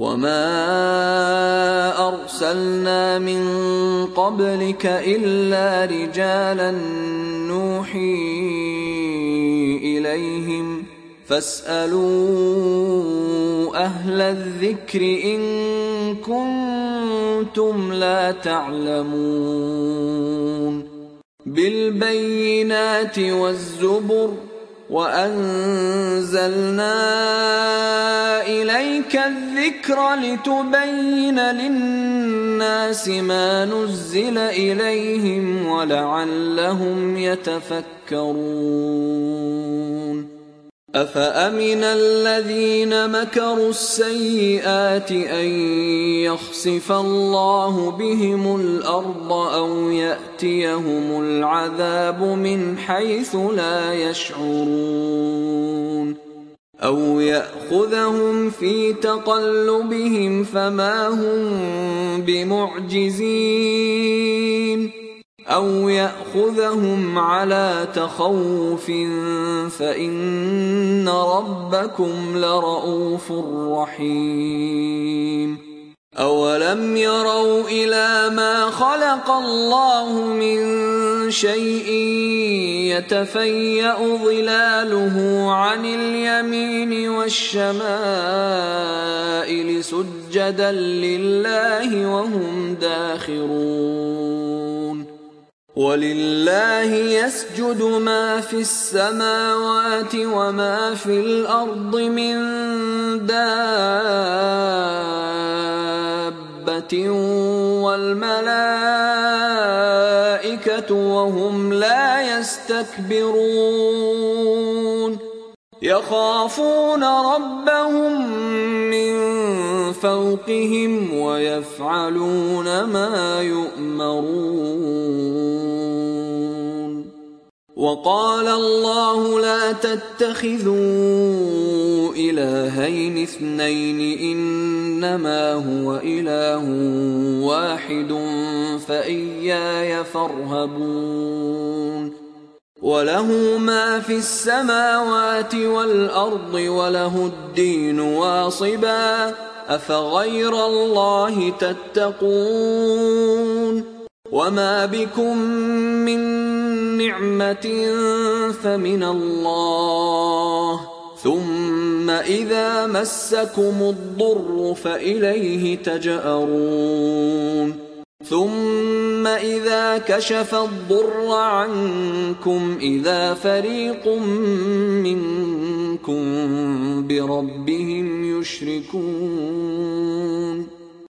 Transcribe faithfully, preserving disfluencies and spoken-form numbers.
وما أرسلنا من قبلك إلا رجالا نوحي إليهم فاسألوا أهل الذكر إن كنتم لا تعلمون بالبينات والزبر وأنزلنا إليك الذكر لتبين للناس ما نزل إليهم ولعلهم يتفكرون أفأمن الذين مكروا السيئات أن يخسف الله بهم الأرض أو يأتيهم العذاب من حيث لا يشعرون أو يأخذهم في تقلبهم فما هم بمعجزين أو يأخذهم على تخوف فإن ربكم لرؤوف رحيم أولم يروا إلى ما خلق الله من شيء يتفيأ ظلاله عن اليمين والشمائل سجدا لله وهم داخرون ولله يسجد ما في السماوات وما في الأرض من دابة والملائكة وهم لا يستكبرون يخافون ربهم من فوقهم ويفعلون ما يؤمرون وقال الله لا تتخذوا إلهين اثنين إنما هو إله واحد فإياي فارهبون وله ما في السماوات والأرض وله الدين واصبا أفغير الله تتقون وما بكم من نعمة فمن الله ثم إذا مسكم الضر فإليه تجأرون ثم إذا كشف الضر عنكم إذا فريق منكم بربهم يشركون